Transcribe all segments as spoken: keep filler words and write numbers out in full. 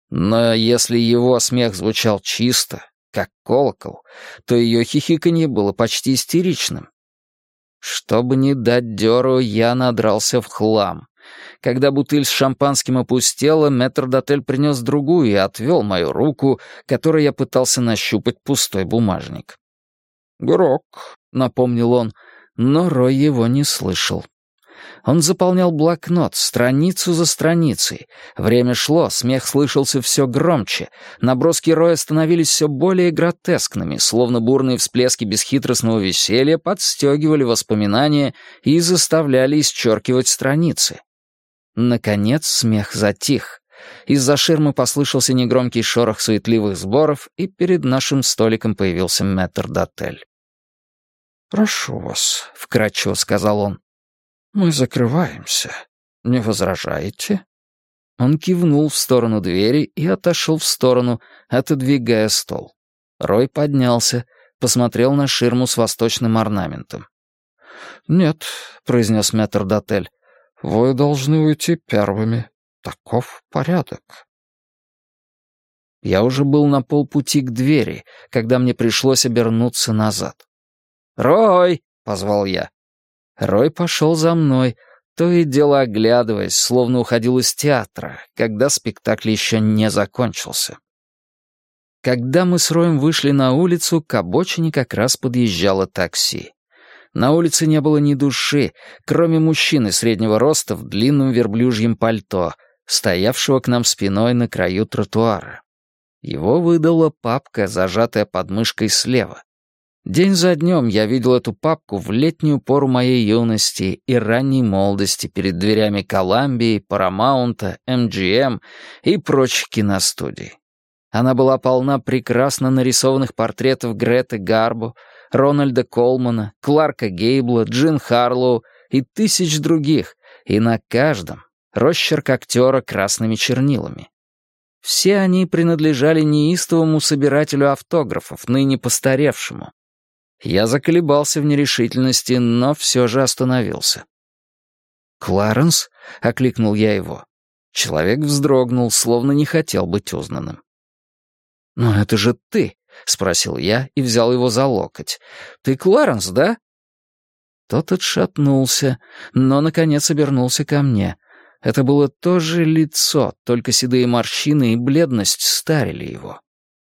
Но если его смех звучал чисто, как колокол, то ее хихиканье было почти истеричным. Чтобы не дать дёру, я надрался в хлам. Когда бутыль с шампанским опустела, метрдотель принес другую и отвел мою руку, которой я пытался нащупать пустой бумажник. «Грок», — напомнил он, но Рой его не слышал. Он заполнял блокнот, страницу за страницей. Время шло, смех слышался все громче. Наброски Роя становились все более гротескными, словно бурные всплески бесхитростного веселья подстегивали воспоминания и заставляли исчеркивать страницы. Наконец смех затих. Из-за ширмы послышался негромкий шорох суетливых сборов, и перед нашим столиком появился метрдотель. «Прошу вас», — вкратчиво сказал он. «Мы закрываемся. Не возражаете?» Он кивнул в сторону двери и отошел в сторону, отодвигая стол. Рой поднялся, посмотрел на ширму с восточным орнаментом. «Нет», — произнес метрдотель, — «вы должны уйти первыми. Таков порядок». Я уже был на полпути к двери, когда мне пришлось обернуться назад. «Рой!» — позвал я. Рой пошел за мной, то и дело оглядываясь, словно уходил из театра, когда спектакль еще не закончился. Когда мы с Роем вышли на улицу, к обочине как раз подъезжало такси. На улице не было ни души, кроме мужчины среднего роста в длинном верблюжьем пальто, стоявшего к нам спиной на краю тротуара. Его выдала папка, зажатая под мышкой слева. День за днем я видел эту папку в летнюю пору моей юности и ранней молодости перед дверями Коламбии, Парамаунта, эм джи эм и прочих киностудий. Она была полна прекрасно нарисованных портретов Греты Гарбо, Рональда Колмана, Кларка Гейбла, Джин Харлоу и тысяч других, и на каждом росчерк актера красными чернилами. Все они принадлежали неистовому собирателю автографов, ныне постаревшему. Я заколебался в нерешительности, но все же остановился. «Кларенс?» — окликнул я его. Человек вздрогнул, словно не хотел быть узнанным. «Но это же ты!» — спросил я и взял его за локоть. «Ты Кларенс, да?» Тот отшатнулся, но, наконец, обернулся ко мне. Это было то же лицо, только седые морщины и бледность старили его.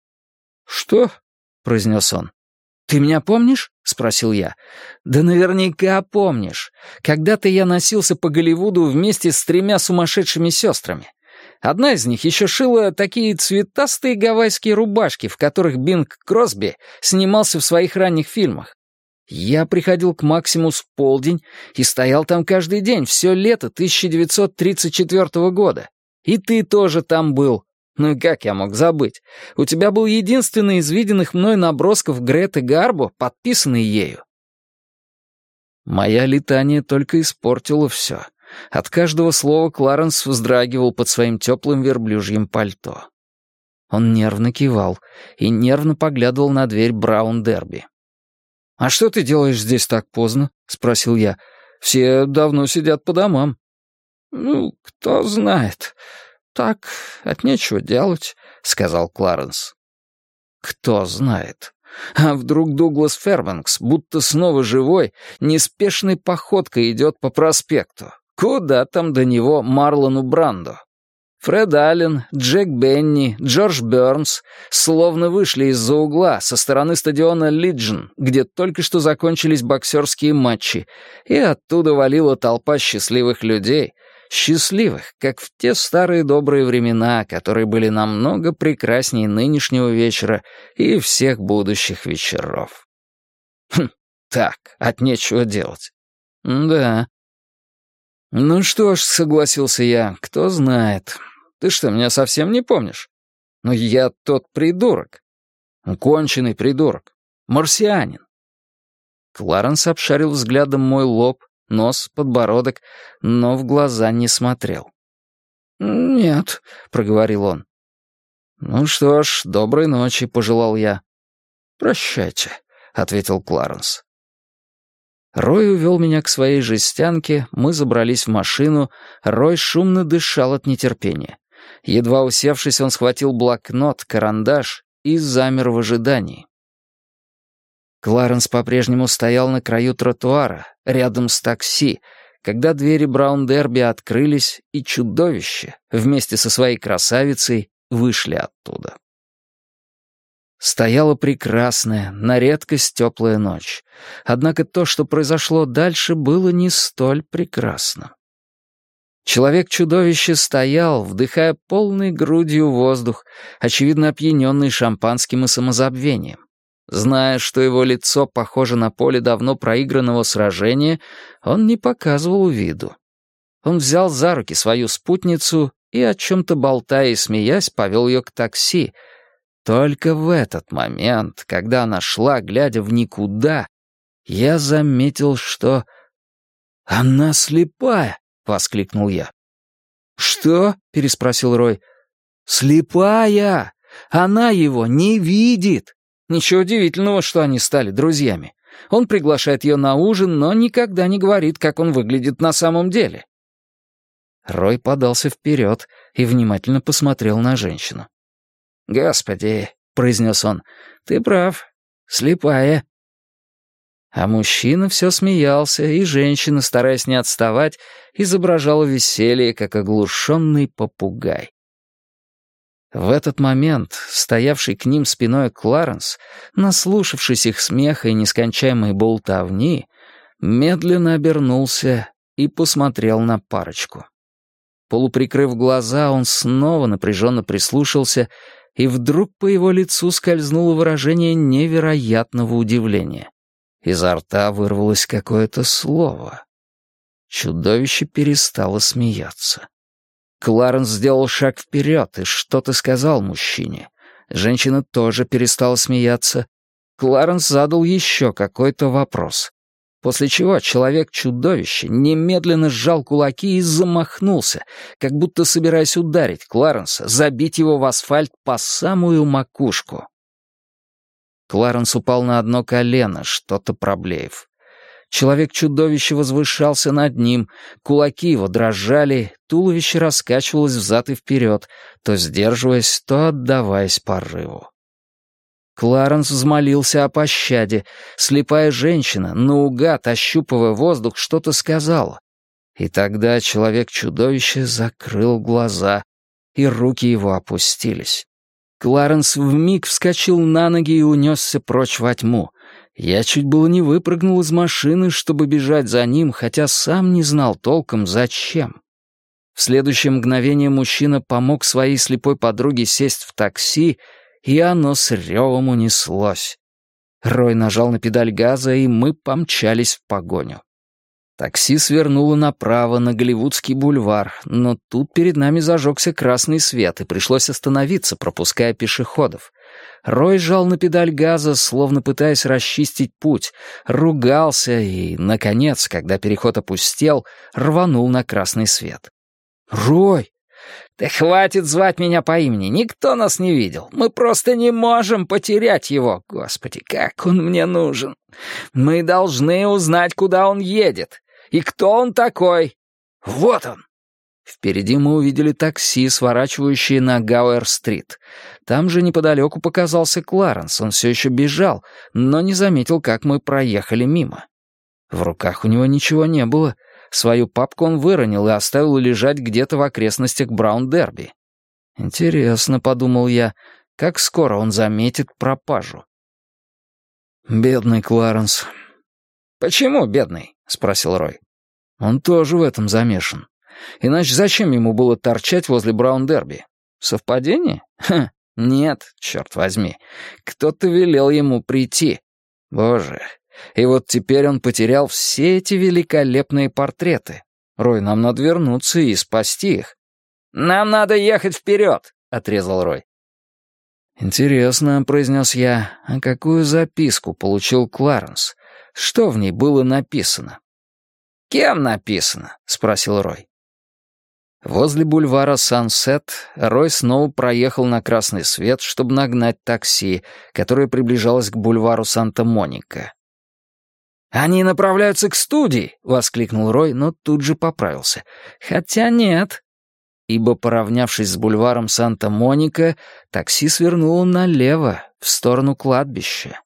«Что?» — произнес он. «Ты меня помнишь?» — спросил я. «Да наверняка помнишь. Когда-то я носился по Голливуду вместе с тремя сумасшедшими сестрами. Одна из них еще шила такие цветастые гавайские рубашки, в которых Бинг Кросби снимался в своих ранних фильмах. Я приходил к Максимус в полдень и стоял там каждый день, все лето тысяча девятьсот тридцать четвёртого года. И ты тоже там был. Ну и как я мог забыть? У тебя был единственный из виденных мной набросков Греты Гарбо, подписанный ею». Моя летание только испортило все. От каждого слова Кларенс вздрагивал под своим теплым верблюжьим пальто. Он нервно кивал и нервно поглядывал на дверь Браун-Дерби. «А что ты делаешь здесь так поздно?» — спросил я. «Все давно сидят по домам». «Ну, кто знает. Так, от нечего делать», — сказал Кларенс. «Кто знает. А вдруг Дуглас Фербанкс, будто снова живой, неспешной походкой идет по проспекту? Куда там до него Марлону Брандо? Фред Аллен, Джек Бенни, Джордж Бёрнс словно вышли из-за угла со стороны стадиона Лиджен, где только что закончились боксерские матчи, и оттуда валила толпа счастливых людей, счастливых, как в те старые добрые времена, которые были намного прекраснее нынешнего вечера и всех будущих вечеров. Хм, так, от нечего делать. Да. «Ну что ж», — согласился я, — «кто знает. Ты что, меня совсем не помнишь? Ну я тот придурок. Конченый придурок. Марсианин». Кларенс обшарил взглядом мой лоб, нос, подбородок, но в глаза не смотрел. «Нет», — проговорил он. «Ну что ж, доброй ночи», — пожелал я. «Прощайте», — ответил Кларенс. Рой увел меня к своей жестянке, мы забрались в машину, Рой шумно дышал от нетерпения. Едва усевшись, он схватил блокнот, карандаш и замер в ожидании. Кларенс по-прежнему стоял на краю тротуара, рядом с такси, когда двери Браун-Дерби открылись, и чудовище, вместе со своей красавицей, вышли оттуда. Стояла прекрасная, на редкость теплая ночь. Однако то, что произошло дальше, было не столь прекрасно. Человек-чудовище стоял, вдыхая полной грудью воздух, очевидно опьяненный шампанским и самозабвением. Зная, что его лицо похоже на поле давно проигранного сражения, он не показывал виду. Он взял за руки свою спутницу и, о чем-то болтая и смеясь, повел ее к такси. Только в этот момент, когда она шла, глядя в никуда, я заметил, что... «Она слепая!» — воскликнул я. «Что?» — переспросил Рой. «Слепая! Она его не видит!» Ничего удивительного, что они стали друзьями. Он приглашает ее на ужин, но никогда не говорит, как он выглядит на самом деле. Рой подался вперед и внимательно посмотрел на женщину. «Господи», — произнес он, — «ты прав, слепая». А мужчина все смеялся, и женщина, стараясь не отставать, изображала веселье, как оглушенный попугай. В этот момент стоявший к ним спиной Кларенс, наслушавшись их смеха и нескончаемой болтовни, медленно обернулся и посмотрел на парочку. Полуприкрыв глаза, он снова напряженно прислушался, и вдруг по его лицу скользнуло выражение невероятного удивления. Изо рта вырвалось какое-то слово. Чудовище перестало смеяться. Кларенс сделал шаг вперед и что-то сказал мужчине. Женщина тоже перестала смеяться. Кларенс задал еще какой-то вопрос. После чего человек-чудовище немедленно сжал кулаки и замахнулся, как будто собираясь ударить Кларенса, забить его в асфальт по самую макушку. Кларенс упал на одно колено, что-то проблеяв. Человек-чудовище возвышался над ним, кулаки его дрожали, туловище раскачивалось взад и вперед, то сдерживаясь, то отдаваясь порыву. Кларенс взмолился о пощаде. Слепая женщина, наугад ощупывая воздух, что-то сказала. И тогда человек-чудовище закрыл глаза, и руки его опустились. Кларенс вмиг вскочил на ноги и унесся прочь во тьму. Я чуть было не выпрыгнул из машины, чтобы бежать за ним, хотя сам не знал толком, зачем. В следующее мгновение мужчина помог своей слепой подруге сесть в такси, и оно с ревом унеслось. Рой нажал на педаль газа, и мы помчались в погоню. Такси свернуло направо на Голливудский бульвар, но тут перед нами зажегся красный свет, и пришлось остановиться, пропуская пешеходов. Рой жал на педаль газа, словно пытаясь расчистить путь, ругался и, наконец, когда переход опустел, рванул на красный свет. «Рой!» «Да хватит звать меня по имени, никто нас не видел. Мы просто не можем потерять его. Господи, как он мне нужен. Мы должны узнать, куда он едет. И кто он такой? Вот он!» Впереди мы увидели такси, сворачивающее на Гауэр-стрит. Там же неподалеку показался Кларенс. Он все еще бежал, но не заметил, как мы проехали мимо. В руках у него ничего не было. Свою папку он выронил и оставил лежать где-то в окрестностях Браун-Дерби. «Интересно», — подумал я, — «как скоро он заметит пропажу?» «Бедный Кларенс». «Почему бедный?» — спросил Рой. «Он тоже в этом замешан. Иначе зачем ему было торчать возле Браун-Дерби? Совпадение? Ха, нет, черт возьми. Кто-то велел ему прийти. Боже, и вот теперь он потерял все эти великолепные портреты. Рой, нам надо вернуться и спасти их». «Нам надо ехать вперед», — отрезал Рой. «Интересно», — произнес я, — «а какую записку получил Кларенс? Что в ней было написано?» «Кем написано?» — спросил Рой. Возле бульвара Сансет Рой снова проехал на красный свет, чтобы нагнать такси, которое приближалось к бульвару Санта-Моника. «Они направляются к студии!» — воскликнул Рой, но тут же поправился. «Хотя нет». ибо, поравнявшись с бульваром Санта-Моника, такси свернуло налево, в сторону кладбища.